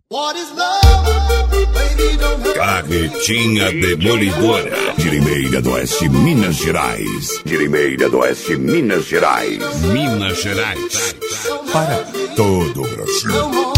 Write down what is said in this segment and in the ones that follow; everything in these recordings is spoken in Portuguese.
Carretinha Demolidora. De Limeira do Oeste, Minas Gerais. De Limeira do Oeste, Minas Gerais. Minas Gerais. Para todo o Brasil.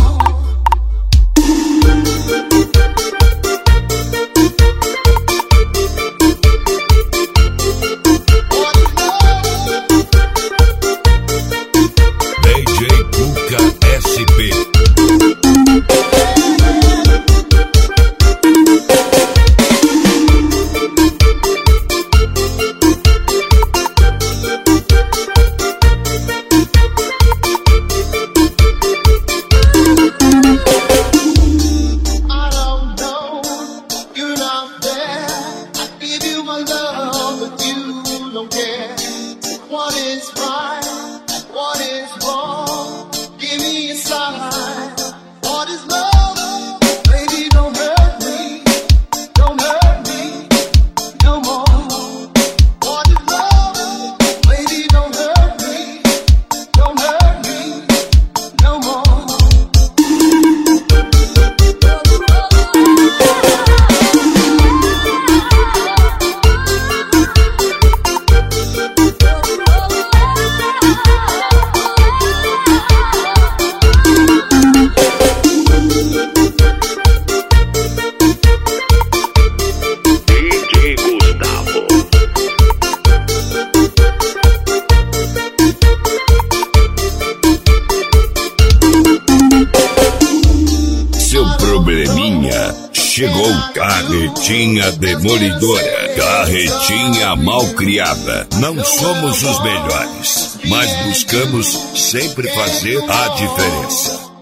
Chegou Carretinha Demolidora. Carretinha malcriada. Não somos os melhores, mas buscamos sempre fazer a diferença.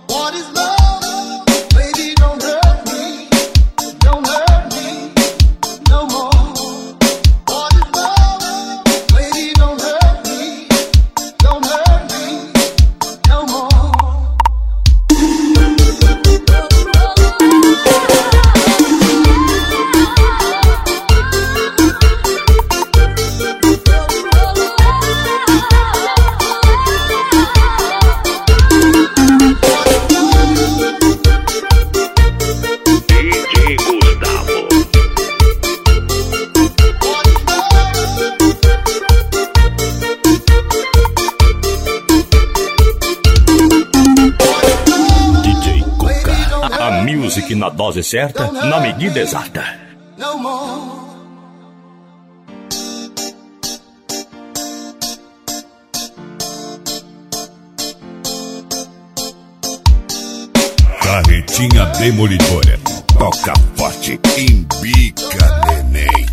Music na dose certa, na medida exata. Carretinha Demolidora. Toca forte, embica, neném.